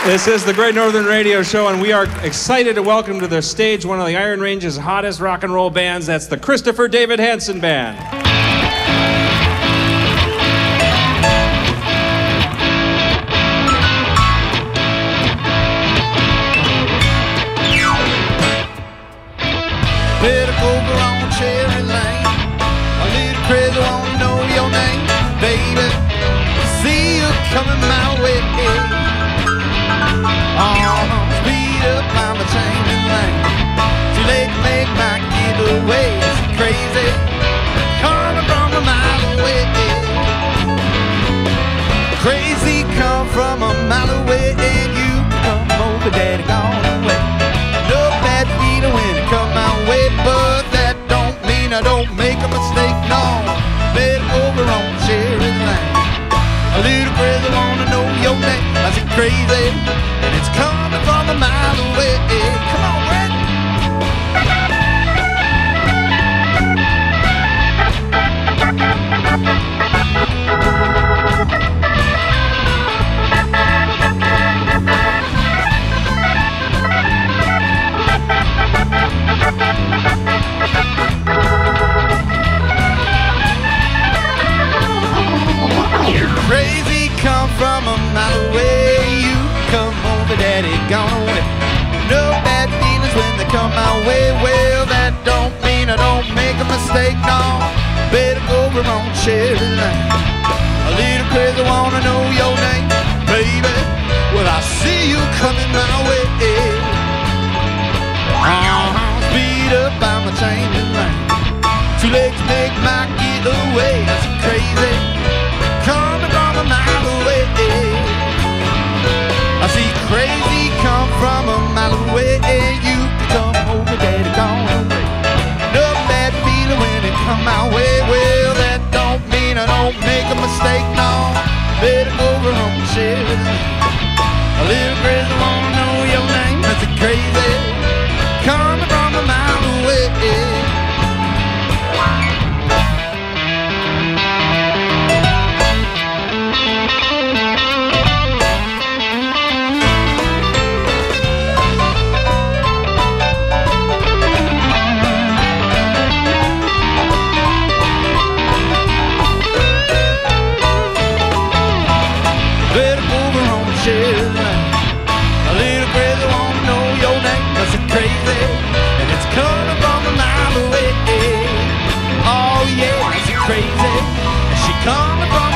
This is the Great Northern Radio Show, and we are excited to welcome to the stage one of the Iron Range's hottest rock and roll bands. That's the Christopher David Hansen Band. Better go on Cherry Lane. A little crazy, wanna know your name, baby. See you coming my way. Speed up on the chain and lane. Too late to make my getaway. It's crazy, coming from a mile away. Crazy come from a mile away, and you come over, daddy, gone away. No bad feeling when it come my way, but that don't mean I don't make a mistake, no. Better over on Cherry Lane. A little crazy, wanna know your name. I said crazy, and it's coming from a mile away. Come on, Brett. Crazy come from a mile away. You come over, daddy, gone away. No bad feelings when they come my way. Well, that don't mean I don't make a mistake, no. Better go over on Cherry Lane. A little crazy, wanna know your name, baby. Well, I see you coming my way. Speed up on my chain and lane. Too late to make my getaway. That's crazy, coming from a mile away. I see crazy come from a mile away. You can come over, daddy, gone away. No bad feeling when it come my way. Well, that don't mean I don't make a mistake, no. Better go over on Cherry Lane. A little crazy, wanna know your name. That's crazy, coming from a mile away. Cherry Lane. A little crazy, wanna know your name. That's crazy, and it's coming from a mile away. Oh yeah, it's crazy, and she coming from